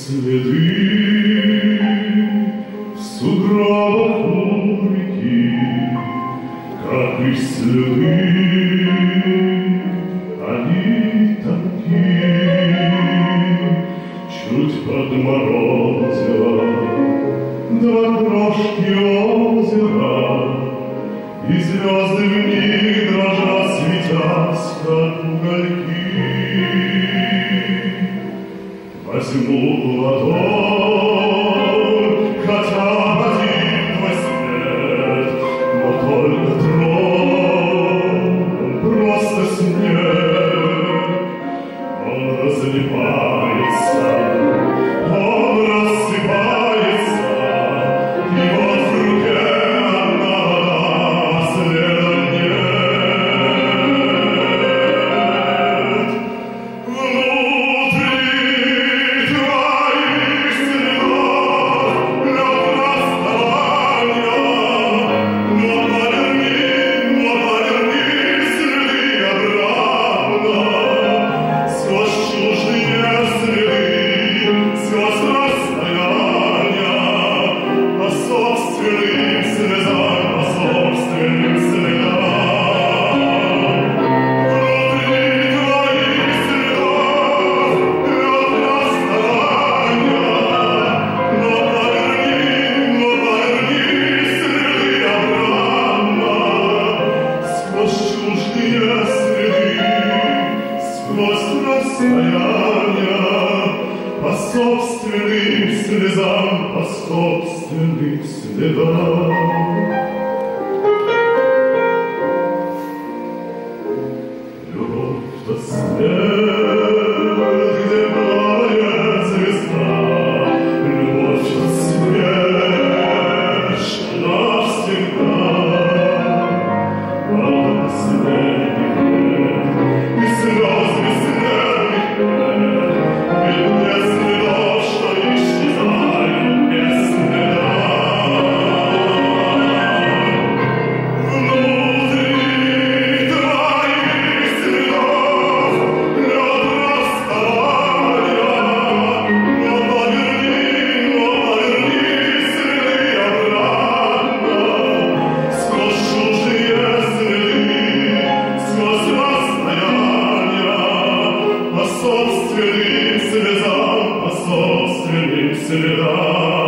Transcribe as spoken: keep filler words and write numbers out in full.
Следы в сугробах у реки, как и следы, они такие. Чуть подморозило два крошки озера, и звезды в них дрожат, светясь, как угольки. Возьму ладонь, хотя один твой свет, но только трону просто снег. Он разлипается, он рассыпается, и вот в руке одна вода, следа нет. Внутри по собственным слезам, по собственным следам. Любовь-то свет, где моя звезда, любовь-то свет, навсегда. А последних лет и слез бесследных лет, ведь без следов, что исчезают без следа. Внутри твоих следов лед расставания, но поверни, но поверни следы обратно, сквозь чужие следы, сквозь расстояния, по собственным слезам, по собственным следам.